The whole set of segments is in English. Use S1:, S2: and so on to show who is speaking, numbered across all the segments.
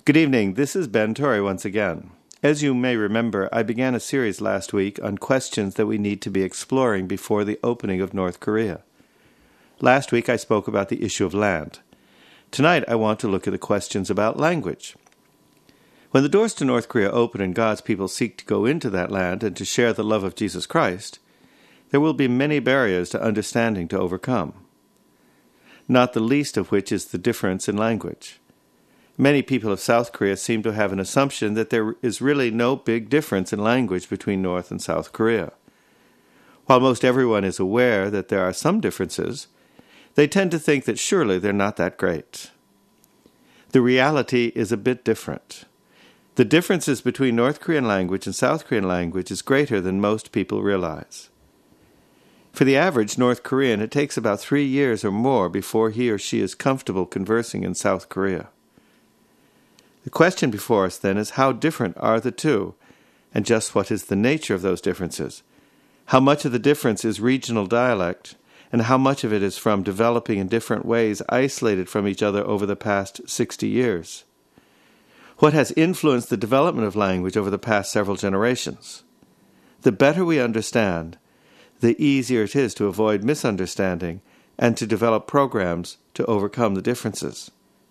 S1: Good evening. This is Ben Torrey once again. As you may remember, I began a series last week on questions that we need to be exploring before the opening of North Korea. Last week I spoke about the issue of land. Tonight I want to look at the questions about language. When the doors to North Korea open and God's people seek to go into that land and to share the love of Jesus Christ, there will be many barriers to understanding to overcome, not the least of which is the difference in language. Many people of South Korea seem to have an assumption that there is really no big difference in language between North and South Korea. While most everyone is aware that there are some differences, they tend to think that surely they're not that great. The reality is a bit different. The differences between North Korean language and South Korean language is greater than most people realize. For the average North Korean, it takes about 3 years or more before he or she is comfortable conversing in South Korea. The question before us, then, is how different are the two, and just what is the nature of those differences? How much of the difference is regional dialect, and how much of it is from developing in different ways isolated from each other over the past 60 years? What has influenced the development of language over the past several generations? The better we understand, the easier it is to avoid misunderstanding and to develop programs to overcome the differences.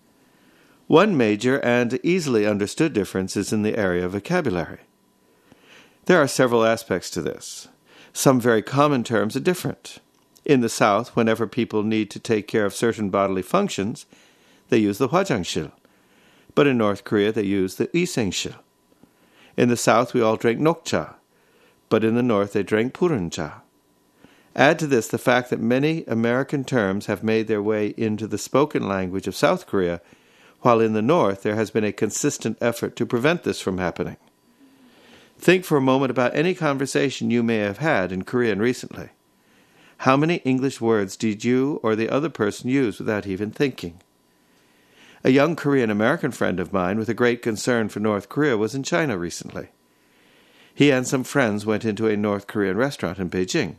S1: One major and easily understood difference is in the area of vocabulary. There are several aspects to this. Some very common terms are different. In the South, whenever people need to take care of certain bodily functions, they use the hwajangsil. But in North Korea, they use the isengsil. In the South, we all drink nokcha, but in the North, they drink pureuncha. Add to this the fact that many American terms have made their way into the spoken language of South Korea, while in the North there has been a consistent effort to prevent this from happening. Think for a moment about any conversation you may have had in Korean recently. How many English words did you or the other person use without even thinking? A young Korean-American friend of mine with a great concern for North Korea was in China recently. He and some friends went into a North Korean restaurant in Beijing.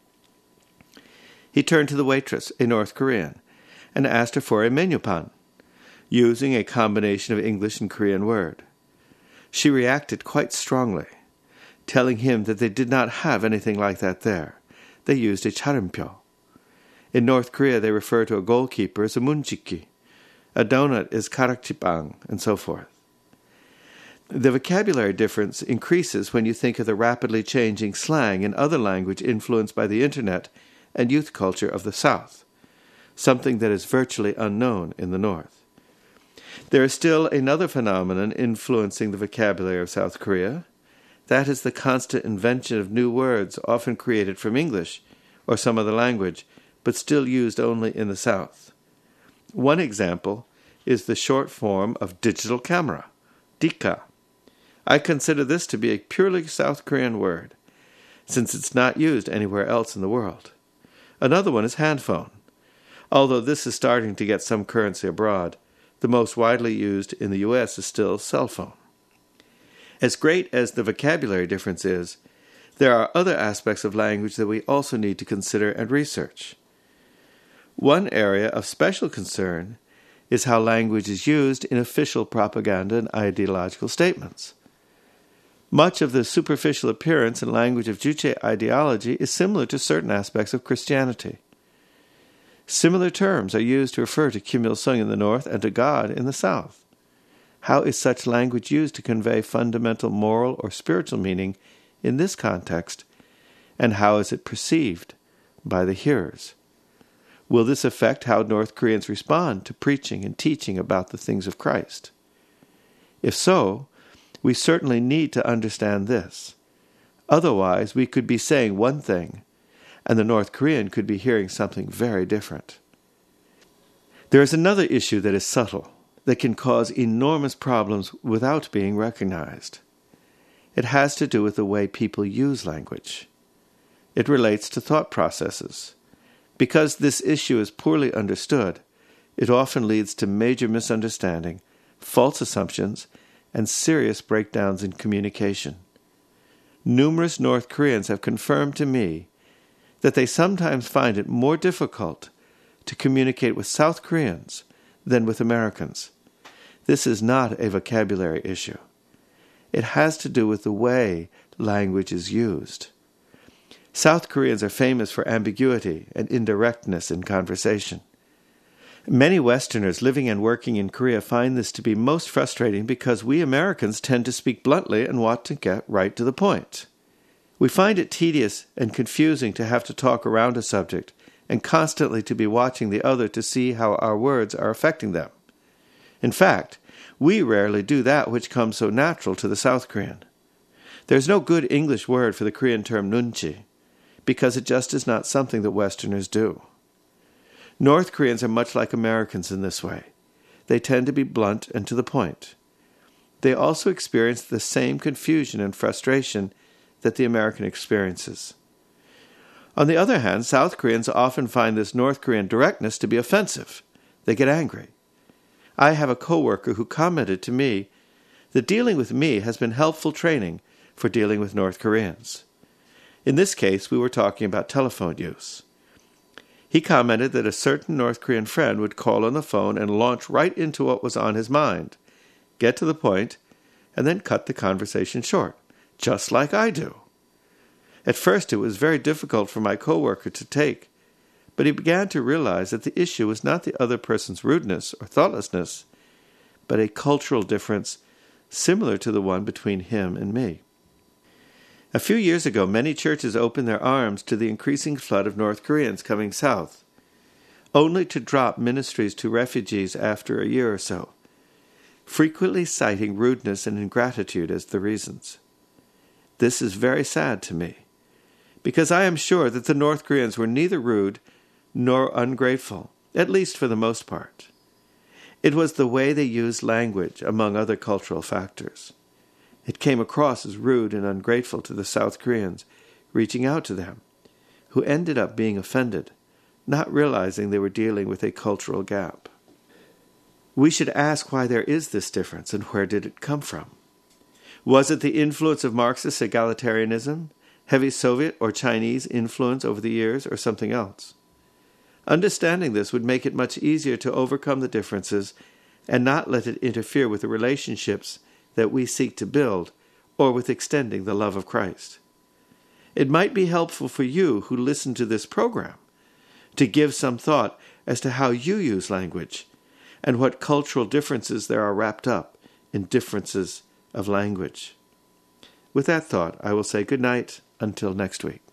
S1: He turned to the waitress, a North Korean, and asked her for a menupan, using a combination of English and Korean word. She reacted quite strongly, telling him that they did not have anything like that there. They used a charumpyo. In North Korea, they refer to a goalkeeper as a munjiki, a donut is karakjipang, and so forth. The vocabulary difference increases when you think of the rapidly changing slang in other language influenced by the Internet and youth culture of the South, something that is virtually unknown in the North. There is still another phenomenon influencing the vocabulary of South Korea. That is the constant invention of new words, often created from English or some other language, but still used only in the South. One example is the short form of digital camera, dika. I consider this to be a purely South Korean word, since it's not used anywhere else in the world. Another one is handphone. Although this is starting to get some currency abroad, the most widely used in the U.S. is still cell phone. As great as the vocabulary difference is, there are other aspects of language that we also need to consider and research. One area of special concern is how language is used in official propaganda and ideological statements. Much of the superficial appearance and language of Juche ideology is similar to certain aspects of Christianity. Similar terms are used to refer to Kim Il-sung in the North and to God in the South. How is such language used to convey fundamental moral or spiritual meaning in this context, and how is it perceived by the hearers? Will this affect how North Koreans respond to preaching and teaching about the things of Christ? If so, we certainly need to understand this. Otherwise, we could be saying one thing, and the North Korean could be hearing something very different. There is another issue that is subtle, that can cause enormous problems without being recognized. It has to do with the way people use language. It relates to thought processes. Because this issue is poorly understood, it often leads to major misunderstanding, false assumptions, and serious breakdowns in communication. Numerous North Koreans have confirmed to me that they sometimes find it more difficult to communicate with South Koreans than with Americans. This is not a vocabulary issue. It has to do with the way language is used. South Koreans are famous for ambiguity and indirectness in conversation. Many Westerners living and working in Korea find this to be most frustrating because we Americans tend to speak bluntly and want to get right to the point. We find it tedious and confusing to have to talk around a subject and constantly to be watching the other to see how our words are affecting them. In fact, we rarely do that which comes so natural to the South Korean. There's no good English word for the Korean term nunchi, because it just is not something that Westerners do. North Koreans are much like Americans in this way. They tend to be blunt and to the point. They also experience the same confusion and frustration that the American experiences. On the other hand, South Koreans often find this North Korean directness to be offensive. They get angry. I have a coworker who commented to me that dealing with me has been helpful training for dealing with North Koreans. In this case, we were talking about telephone use. He commented that a certain North Korean friend would call on the phone and launch right into what was on his mind, get to the point, and then cut the conversation short, just like I do. At first, it was very difficult for my coworker to take, but he began to realize that the issue was not the other person's rudeness or thoughtlessness, but a cultural difference similar to the one between him and me. A few years ago, many churches opened their arms to the increasing flood of North Koreans coming south, only to drop ministries to refugees after a year or so, frequently citing rudeness and ingratitude as the reasons. This is very sad to me, because I am sure that the North Koreans were neither rude nor ungrateful, at least for the most part. It was the way they used language, among other cultural factors. It came across as rude and ungrateful to the South Koreans reaching out to them, who ended up being offended, not realizing they were dealing with a cultural gap. We should ask why there is this difference and where did it come from? Was it the influence of Marxist egalitarianism, heavy Soviet or Chinese influence over the years, or something else? Understanding this would make it much easier to overcome the differences and not let it interfere with the relationships that we seek to build, or with extending the love of Christ. It might be helpful for you who listen to this program to give some thought as to how you use language and what cultural differences there are wrapped up in differences of language. With that thought, I will say good night until next week.